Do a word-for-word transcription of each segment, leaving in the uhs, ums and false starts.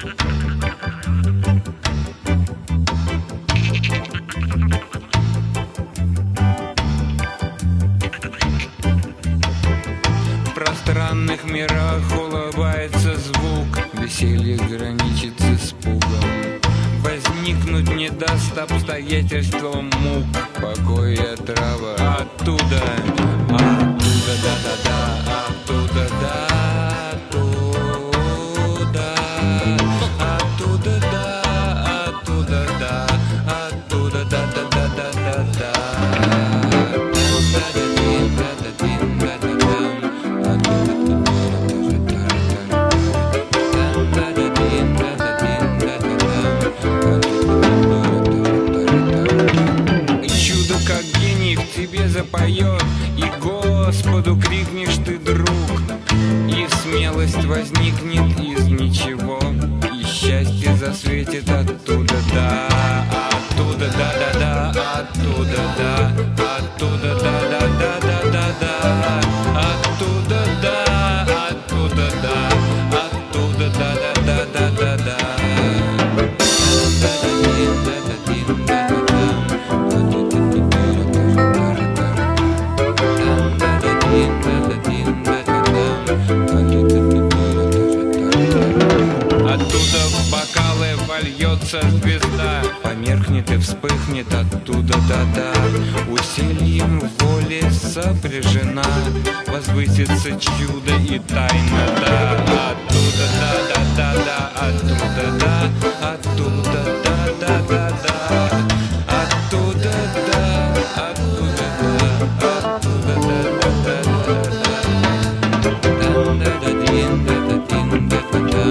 В пространных мирах улыбается звук, веселье граничит с испугом. Возникнуть не даст обстоятельствам мук, покой и отрава оттуда, оттуда, да-да-да, оттуда, да, оттуда, оттуда, да, оттуда, да, оттуда, да-да-да-да-да-да. Запоет, и Господу крикнешь ты, друг, и смелость возникнет из ничего, и счастье засветит оттуда, да, оттуда, да-да-да, оттуда, да, оттуда, да-да-да-да-да-да, оттуда, да, оттуда, да, оттуда, да-да-да-да-да-да. Оттуда в бокалы вольется звезда, померкнет и вспыхнет оттуда, да-да. Усилием воли сопряжена, возвысится чудо и тайна, да. Оттуда, да-да-да-да, оттуда, да, оттуда, да-да-да-да, оттуда, да, оттуда, да, оттуда, да-да-да-да-да.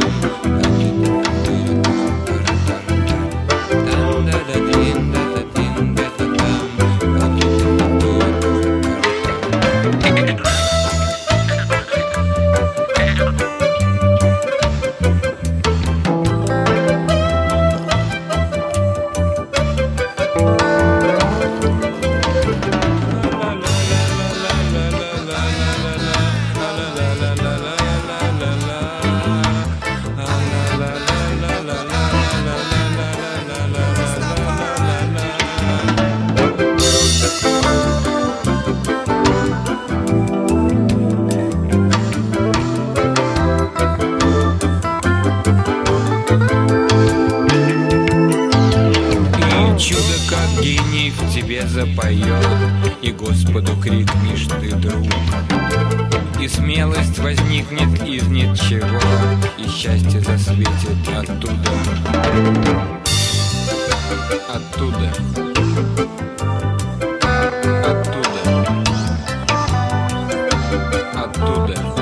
Чудо, как гений, в тебе запоет, и Господу крикнешь ты, друг, и смелость возникнет из ничего, и счастье засветит оттуда, оттуда, оттуда, оттуда.